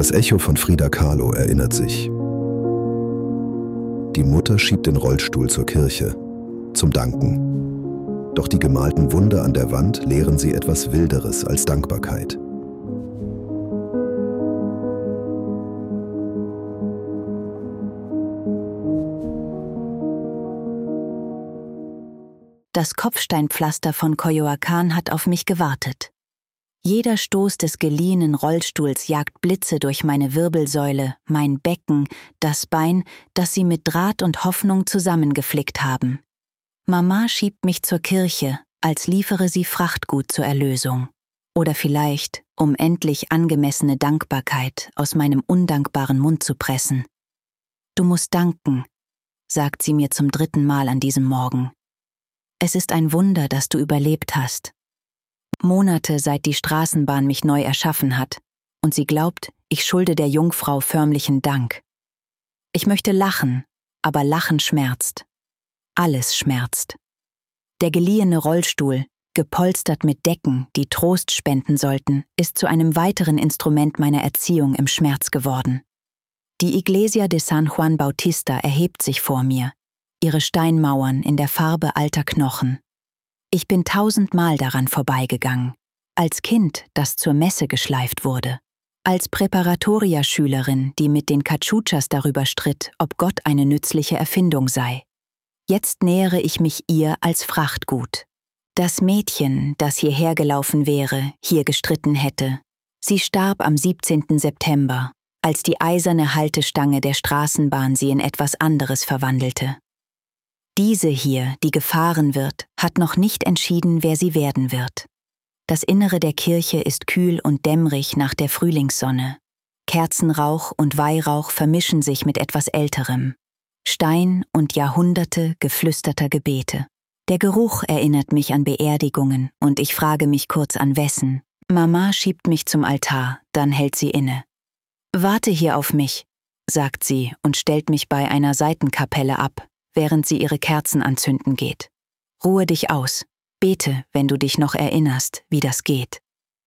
Das Echo von Frida Kahlo erinnert sich. Die Mutter schiebt den Rollstuhl zur Kirche, zum Danken. Doch die gemalten Wunder an der Wand lehren sie etwas Wilderes als Dankbarkeit. Das Kopfsteinpflaster von Coyoacán hat auf mich gewartet. Jeder Stoß des geliehenen Rollstuhls jagt Blitze durch meine Wirbelsäule, mein Becken, das Bein, das sie mit Draht und Hoffnung zusammengeflickt haben. Mama schiebt mich zur Kirche, als liefere sie Frachtgut zur Erlösung. Oder vielleicht, um endlich angemessene Dankbarkeit aus meinem undankbaren Mund zu pressen. Du musst danken, sagt sie mir zum 3. Mal an diesem Morgen. Es ist ein Wunder, dass du überlebt hast. Monate seit die Straßenbahn mich neu erschaffen hat, und sie glaubt, ich schulde der Jungfrau förmlichen Dank. Ich möchte lachen, aber Lachen schmerzt. Alles schmerzt. Der geliehene Rollstuhl, gepolstert mit Decken, die Trost spenden sollten, ist zu einem weiteren Instrument meiner Erziehung im Schmerz geworden. Die Iglesia de San Juan Bautista erhebt sich vor mir, ihre Steinmauern in der Farbe alter Knochen. Ich bin 1000-mal daran vorbeigegangen, als Kind, das zur Messe geschleift wurde, als Präparatoria-Schülerin, die mit den Cachuchas darüber stritt, ob Gott eine nützliche Erfindung sei. Jetzt nähere ich mich ihr als Frachtgut. Das Mädchen, das hierher gelaufen wäre, hier gestritten hätte. Sie starb am 17. September, als die eiserne Haltestange der Straßenbahn sie in etwas anderes verwandelte. Diese hier, die gefahren wird, hat noch nicht entschieden, wer sie werden wird. Das Innere der Kirche ist kühl und dämmerig nach der Frühlingssonne. Kerzenrauch und Weihrauch vermischen sich mit etwas Älterem. Stein und Jahrhunderte geflüsterter Gebete. Der Geruch erinnert mich an Beerdigungen und ich frage mich kurz an wessen. Mama schiebt mich zum Altar, dann hält sie inne. »Warte hier auf mich«, sagt sie und stellt mich bei einer Seitenkapelle ab, während sie ihre Kerzen anzünden geht. Ruhe dich aus. Bete, wenn du dich noch erinnerst, wie das geht.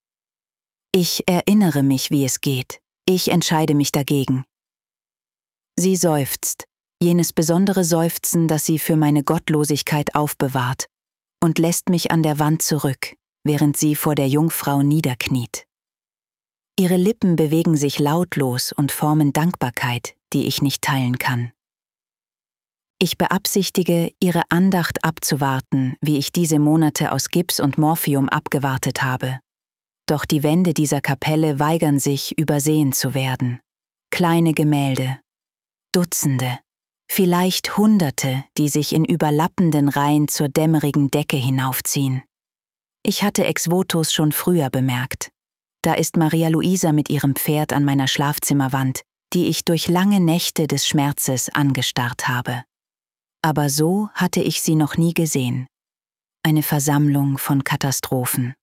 Ich erinnere mich, wie es geht. Ich entscheide mich dagegen. Sie seufzt, jenes besondere Seufzen, das sie für meine Gottlosigkeit aufbewahrt, und lässt mich an der Wand zurück, während sie vor der Jungfrau niederkniet. Ihre Lippen bewegen sich lautlos und formen Dankbarkeit, die ich nicht teilen kann. Ich beabsichtige, ihre Andacht abzuwarten, wie ich diese Monate aus Gips und Morphium abgewartet habe. Doch die Wände dieser Kapelle weigern sich, übersehen zu werden. Kleine Gemälde, Dutzende, vielleicht Hunderte, die sich in überlappenden Reihen zur dämmerigen Decke hinaufziehen. Ich hatte Ex Votos schon früher bemerkt. Da ist Maria Luisa mit ihrem Pferd an meiner Schlafzimmerwand, die ich durch lange Nächte des Schmerzes angestarrt habe. Aber so hatte ich sie noch nie gesehen. Eine Versammlung von Katastrophen.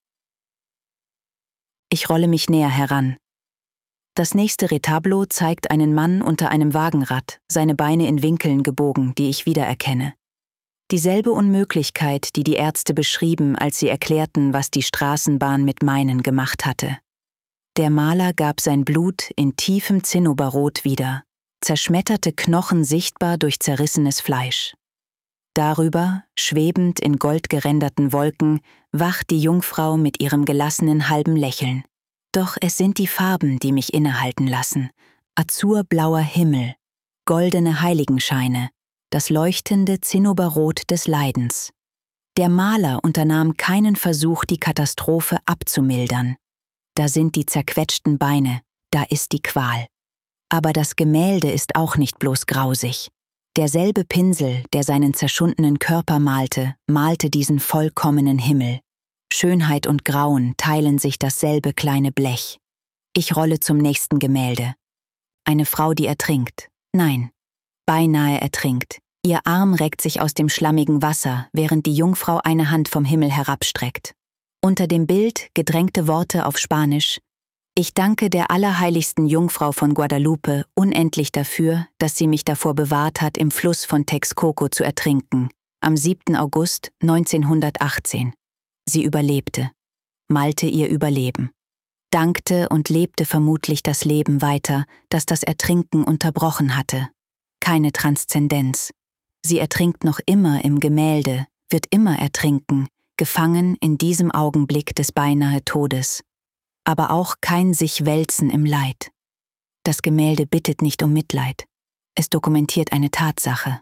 Ich rolle mich näher heran. Das nächste Retablo zeigt einen Mann unter einem Wagenrad, seine Beine in Winkeln gebogen, die ich wiedererkenne. Dieselbe Unmöglichkeit, die die Ärzte beschrieben, als sie erklärten, was die Straßenbahn mit meinen gemacht hatte. Der Maler gab sein Blut in tiefem Zinnoberrot wieder, zerschmetterte Knochen sichtbar durch zerrissenes Fleisch. Darüber, schwebend in goldgeränderten Wolken, wacht die Jungfrau mit ihrem gelassenen halben Lächeln. Doch es sind die Farben, die mich innehalten lassen. Azurblauer Himmel, goldene Heiligenscheine, das leuchtende Zinnoberrot des Leidens. Der Maler unternahm keinen Versuch, die Katastrophe abzumildern. Da sind die zerquetschten Beine, da ist die Qual. Aber das Gemälde ist auch nicht bloß grausig. Derselbe Pinsel, der seinen zerschundenen Körper malte, malte diesen vollkommenen Himmel. Schönheit und Grauen teilen sich dasselbe kleine Blech. Ich rolle zum nächsten Gemälde. Eine Frau, die ertrinkt. Nein, beinahe ertrinkt. Ihr Arm reckt sich aus dem schlammigen Wasser, während die Jungfrau eine Hand vom Himmel herabstreckt. Unter dem Bild gedrängte Worte auf Spanisch: Ich danke der allerheiligsten Jungfrau von Guadalupe unendlich dafür, dass sie mich davor bewahrt hat, im Fluss von Texcoco zu ertrinken, am 7. August 1918. Sie überlebte. Malte ihr Überleben. dankte und lebte vermutlich das Leben weiter, das das Ertrinken unterbrochen hatte. Keine Transzendenz. Sie ertrinkt noch immer im Gemälde, wird immer ertrinken, gefangen in diesem Augenblick des beinahe Todes. Aber auch kein sich Wälzen im Leid. Das Gemälde bittet nicht um Mitleid. Es dokumentiert eine Tatsache.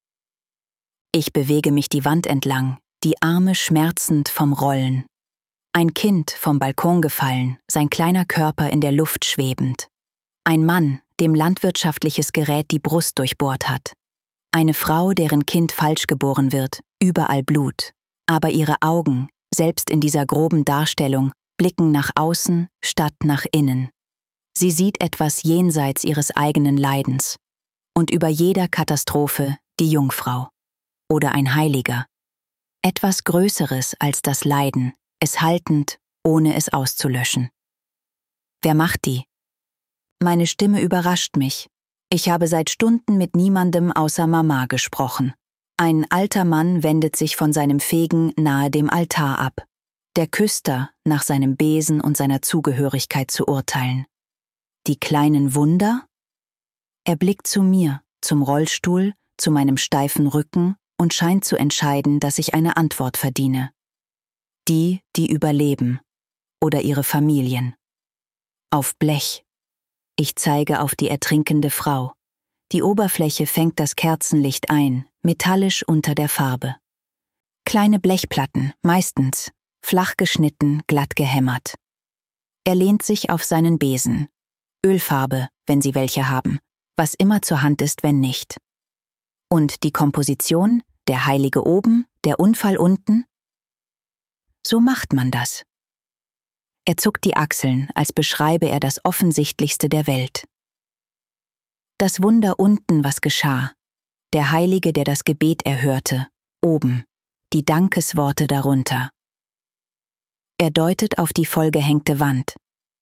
Ich bewege mich die Wand entlang, die Arme schmerzend vom Rollen. Ein Kind vom Balkon gefallen, sein kleiner Körper in der Luft schwebend. Ein Mann, dem landwirtschaftliches Gerät die Brust durchbohrt hat. Eine Frau, deren Kind falsch geboren wird, überall Blut. Aber ihre Augen, selbst in dieser groben Darstellung, blicken nach außen statt nach innen. Sie sieht etwas jenseits ihres eigenen Leidens. Und über jeder Katastrophe die Jungfrau. Oder ein Heiliger. Etwas Größeres als das Leiden, es haltend, ohne es auszulöschen. Wer macht die? Meine Stimme überrascht mich. Ich habe seit Stunden mit niemandem außer Mama gesprochen. Ein alter Mann wendet sich von seinem Fegen nahe dem Altar ab. Der Küster, nach seinem Besen und seiner Zugehörigkeit zu urteilen. Die kleinen Wunder? Er blickt zu mir, zum Rollstuhl, zu meinem steifen Rücken und scheint zu entscheiden, dass ich eine Antwort verdiene. Die, die überleben. Oder ihre Familien. Auf Blech. Ich zeige auf die ertrinkende Frau. Die Oberfläche fängt das Kerzenlicht ein, metallisch unter der Farbe. Kleine Blechplatten, meistens, flach geschnitten, glatt gehämmert. Er lehnt sich auf seinen Besen. Ölfarbe, wenn Sie welche haben, was immer zur Hand ist, wenn nicht. Und die Komposition, der Heilige oben, der Unfall unten? So macht man das. Er zuckt die Achseln, als beschreibe er das Offensichtlichste der Welt. Das Wunder unten, was geschah. Der Heilige, der das Gebet erhörte, oben, die Dankesworte darunter. Er deutet auf die vollgehängte Wand.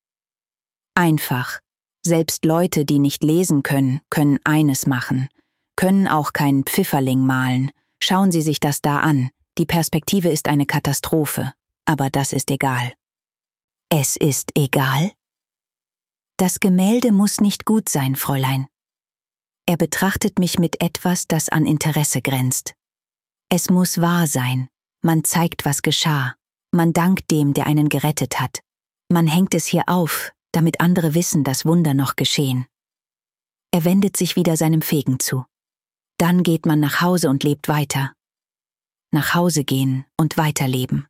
Einfach. Selbst Leute, die nicht lesen können, können eines machen, können auch keinen Pfifferling malen. Schauen Sie sich das da an. Die Perspektive ist eine Katastrophe, aber das ist egal. Es ist egal? Das Gemälde muss nicht gut sein, Fräulein. Er betrachtet mich mit etwas, das an Interesse grenzt. Es muss wahr sein. Man zeigt, was geschah. Man dankt dem, der einen gerettet hat. Man hängt es hier auf, damit andere wissen, dass Wunder noch geschehen. Er wendet sich wieder seinem Fegen zu. Dann geht man nach Hause und lebt weiter. Nach Hause gehen und weiterleben.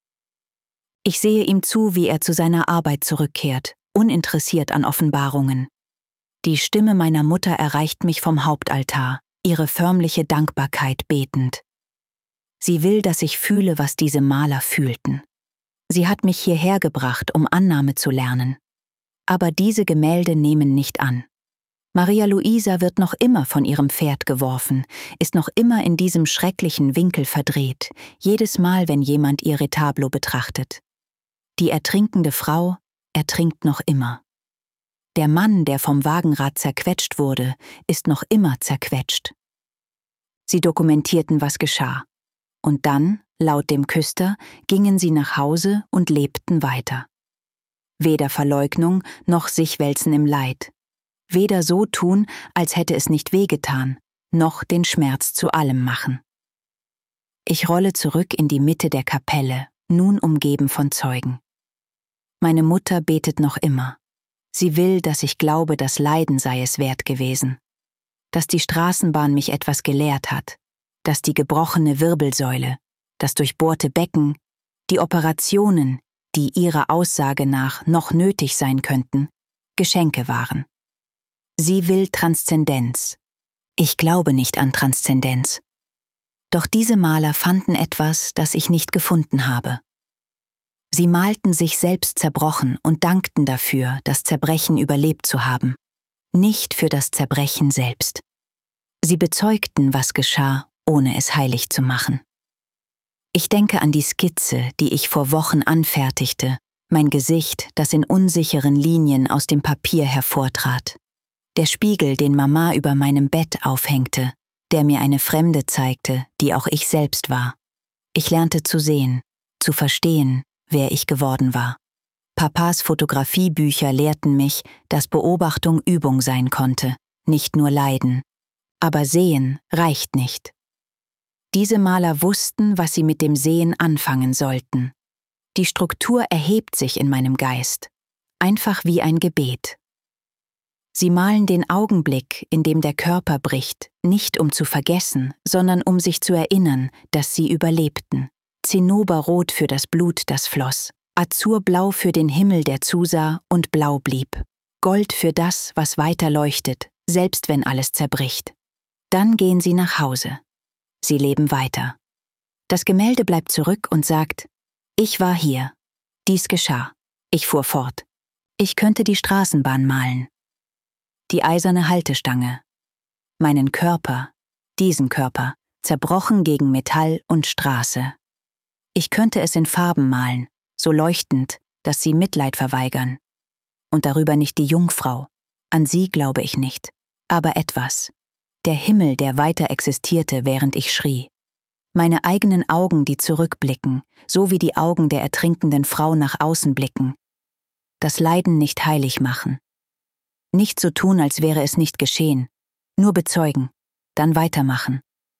Ich sehe ihm zu, wie er zu seiner Arbeit zurückkehrt, uninteressiert an Offenbarungen. Die Stimme meiner Mutter erreicht mich vom Hauptaltar, ihre förmliche Dankbarkeit betend. Sie will, dass ich fühle, was diese Maler fühlten. Sie hat mich hierher gebracht, um Annahme zu lernen. Aber diese Gemälde nehmen nicht an. Maria Luisa wird noch immer von ihrem Pferd geworfen, ist noch immer in diesem schrecklichen Winkel verdreht, jedes Mal, wenn jemand ihr Retablo betrachtet. Die ertrinkende Frau ertrinkt noch immer. Der Mann, der vom Wagenrad zerquetscht wurde, ist noch immer zerquetscht. Sie dokumentierten, was geschah. Und dann, laut dem Küster, gingen sie nach Hause und lebten weiter. Weder Verleugnung noch sich wälzen im Leid. Weder so tun, als hätte es nicht wehgetan, noch den Schmerz zu allem machen. Ich rolle zurück in die Mitte der Kapelle, nun umgeben von Zeugen. Meine Mutter betet noch immer. Sie will, dass ich glaube, das Leiden sei es wert gewesen. Dass die Straßenbahn mich etwas gelehrt hat. Dass die gebrochene Wirbelsäule, das durchbohrte Becken, die Operationen, die ihrer Aussage nach noch nötig sein könnten, Geschenke waren. Sie will Transzendenz. Ich glaube nicht an Transzendenz. Doch diese Maler fanden etwas, das ich nicht gefunden habe. Sie malten sich selbst zerbrochen und dankten dafür, das Zerbrechen überlebt zu haben. Nicht für das Zerbrechen selbst. Sie bezeugten, was geschah, ohne es heilig zu machen. Ich denke an die Skizze, die ich vor Wochen anfertigte, mein Gesicht, das in unsicheren Linien aus dem Papier hervortrat. Der Spiegel, den Mama über meinem Bett aufhängte, der mir eine Fremde zeigte, die auch ich selbst war. Ich lernte zu sehen, zu verstehen, wer ich geworden war. Papas Fotografiebücher lehrten mich, dass Beobachtung Übung sein konnte, nicht nur Leiden. Aber Sehen reicht nicht. Diese Maler wussten, was sie mit dem Sehen anfangen sollten. Die Struktur erhebt sich in meinem Geist, einfach wie ein Gebet. Sie malen den Augenblick, in dem der Körper bricht, nicht um zu vergessen, sondern um sich zu erinnern, dass sie überlebten. Zinnoberrot für das Blut, das floss, Azurblau für den Himmel, der zusah und blau blieb, Gold für das, was weiter leuchtet, selbst wenn alles zerbricht. Dann gehen sie nach Hause. Sie leben weiter. Das Gemälde bleibt zurück und sagt: Ich war hier. Dies geschah. Ich fuhr fort. Ich könnte die Straßenbahn malen. Die eiserne Haltestange. Meinen Körper, diesen Körper, zerbrochen gegen Metall und Straße. Ich könnte es in Farben malen, so leuchtend, dass sie Mitleid verweigern. Und darüber nicht die Jungfrau. An sie glaube ich nicht. Aber etwas. Der Himmel, der weiter existierte, während ich schrie. Meine eigenen Augen, die zurückblicken, so wie die Augen der ertrinkenden Frau nach außen blicken. Das Leiden nicht heilig machen. Nicht so tun, als wäre es nicht geschehen. Nur bezeugen, dann weitermachen.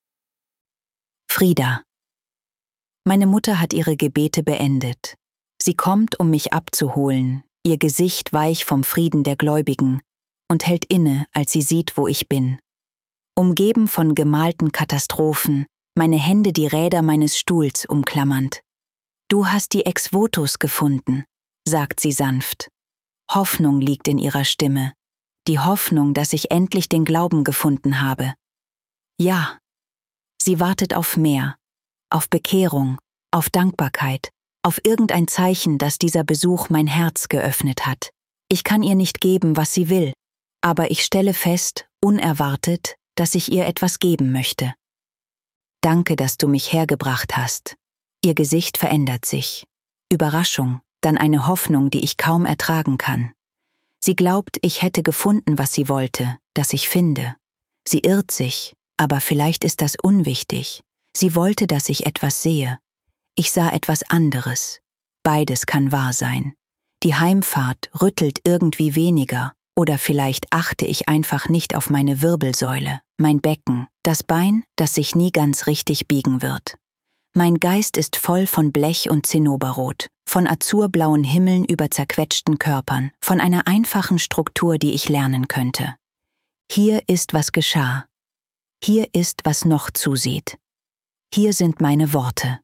Frida. Meine Mutter hat ihre Gebete beendet. Sie kommt, um mich abzuholen, ihr Gesicht weich vom Frieden der Gläubigen, und hält inne, als sie sieht, wo ich bin. Umgeben von gemalten Katastrophen, meine Hände die Räder meines Stuhls umklammernd. Du hast die Ex-Votos gefunden, sagt sie sanft. Hoffnung liegt in ihrer Stimme. Die Hoffnung, dass ich endlich den Glauben gefunden habe. Ja, sie wartet auf mehr, auf Bekehrung, auf Dankbarkeit, auf irgendein Zeichen, dass dieser Besuch mein Herz geöffnet hat. Ich kann ihr nicht geben, was sie will, aber ich stelle fest, unerwartet, dass ich ihr etwas geben möchte. Danke, dass du mich hergebracht hast. Ihr Gesicht verändert sich. Überraschung, dann eine Hoffnung, die ich kaum ertragen kann. Sie glaubt, ich hätte gefunden, was sie wollte, das ich finde. Sie irrt sich, aber vielleicht ist das unwichtig. Sie wollte, dass ich etwas sehe. Ich sah etwas anderes. Beides kann wahr sein. Die Heimfahrt rüttelt irgendwie weniger, oder vielleicht achte ich einfach nicht auf meine Wirbelsäule, mein Becken, das Bein, das sich nie ganz richtig biegen wird. Mein Geist ist voll von Blech und Zinnoberrot, von azurblauen Himmeln über zerquetschten Körpern, von einer einfachen Struktur, die ich lernen könnte. Hier ist, was geschah. Hier ist, was noch zusieht. Hier sind meine Worte.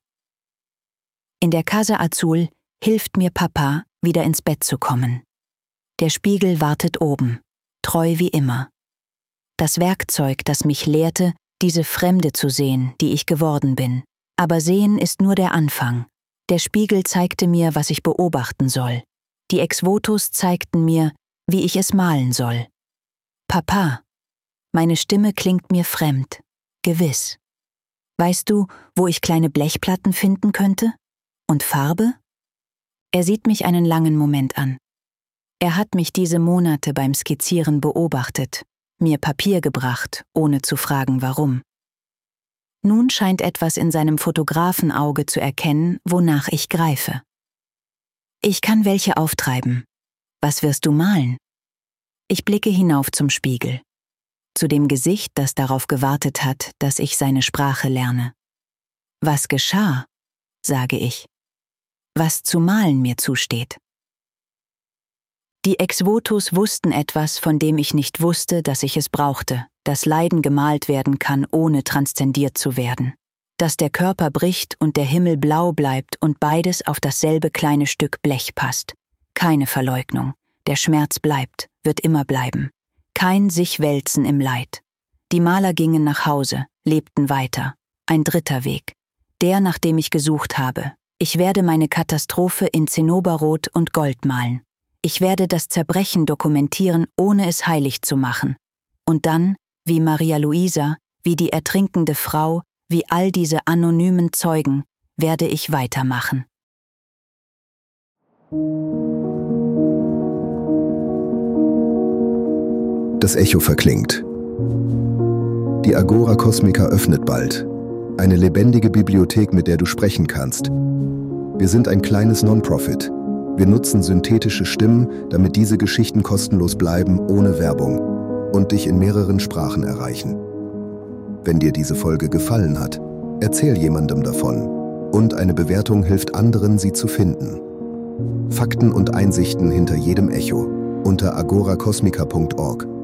In der Casa Azul hilft mir Papa, wieder ins Bett zu kommen. Der Spiegel wartet oben, treu wie immer. Das Werkzeug, das mich lehrte, diese Fremde zu sehen, die ich geworden bin. Aber sehen ist nur der Anfang. Der Spiegel zeigte mir, was ich beobachten soll. Die Ex-Votos zeigten mir, wie ich es malen soll. Papa, meine Stimme klingt mir fremd, gewiss. Weißt du, wo ich kleine Blechplatten finden könnte? Und Farbe? Er sieht mich einen langen Moment an. Er hat mich diese Monate beim Skizzieren beobachtet, mir Papier gebracht, ohne zu fragen, warum. Nun scheint etwas in seinem Fotografenauge zu erkennen, wonach ich greife. Ich kann welche auftreiben. Was wirst du malen? Ich blicke hinauf zum Spiegel. Zu dem Gesicht, das darauf gewartet hat, dass ich seine Sprache lerne. Was geschah, sage ich. Was zu malen mir zusteht. Die Ex-Votos wussten etwas, von dem ich nicht wusste, dass ich es brauchte, dass Leiden gemalt werden kann, ohne transzendiert zu werden. Dass der Körper bricht und der Himmel blau bleibt und beides auf dasselbe kleine Stück Blech passt. Keine Verleugnung. Der Schmerz bleibt, wird immer bleiben. Kein Sich-Wälzen im Leid. Die Maler gingen nach Hause, lebten weiter. Ein dritter Weg. Der, nach dem ich gesucht habe. Ich werde meine Katastrophe in Zinnoberrot und Gold malen. Ich werde das Zerbrechen dokumentieren, ohne es heilig zu machen. Und dann, wie Maria Luisa, wie die ertrinkende Frau, wie all diese anonymen Zeugen, werde ich weitermachen. Das Echo verklingt. Die Agora Cosmica öffnet bald. Eine lebendige Bibliothek, mit der du sprechen kannst. Wir sind ein kleines Non-Profit. Wir nutzen synthetische Stimmen, damit diese Geschichten kostenlos bleiben, ohne Werbung und dich in mehreren Sprachen erreichen. Wenn dir diese Folge gefallen hat, erzähl jemandem davon und eine Bewertung hilft anderen, sie zu finden. Fakten und Einsichten hinter jedem Echo unter agoracosmica.org.